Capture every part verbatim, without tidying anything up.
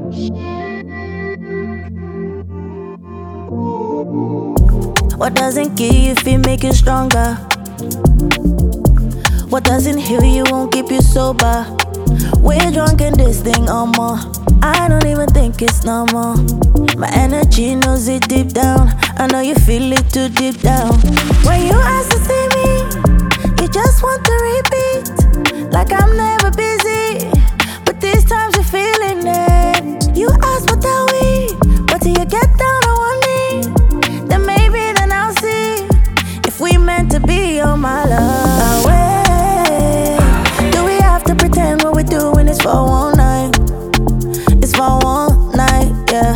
What doesn't kill you if it make you stronger? What doesn't heal you won't keep you sober? We're drunk in this thing or more. I don't even think it's normal. My energy knows it deep down. I know you feel it too deep down. When you ask to see me, you just want to repeat, like I'm never busy. But these times you're feeling it. You ask what are we, but till you get down on one knee, then maybe then I'll see if we meant to be. Oh my love, away. Do we have to pretend what we're doing is for one night? It's for one night, yeah.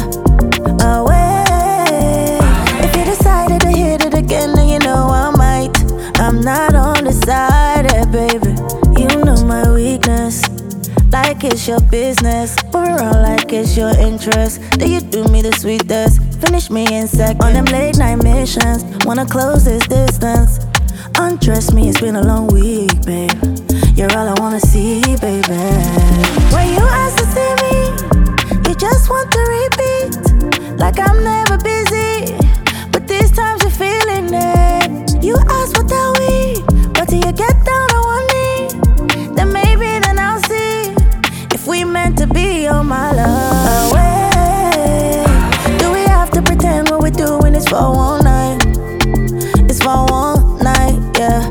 Away. If you decided to hit it again, then you know I might. I'm not undecided, baby. You know my weakness, like it's your business. Move around like it's your interest. Do you do me the sweetest? Finish me in seconds. On them late night missions, wanna close this distance. Undress me, it's been a long week, babe. You're all I wanna see, baby. When you ask to see me, you just want to repeat, like I'm never busy. But these times you're feeling it. You ask what are we, but till you get down on one knee, then maybe then I'll see if we meant to be. Oh my love, away. Do we have to pretend what we're doing is for one night? It's for one night, yeah.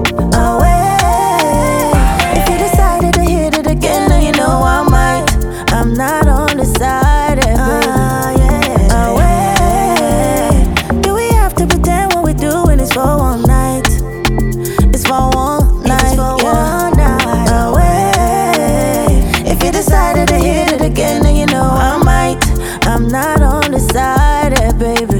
Away. If you decided to hit it again, then you know I might. I'm not undecided, uh, yeah. Away. Do we have to pretend what we're doing is for one night? It's for one night, for yeah. One night. Away. If you decided to hit it again, then you know I might. I'm not undecided, baby.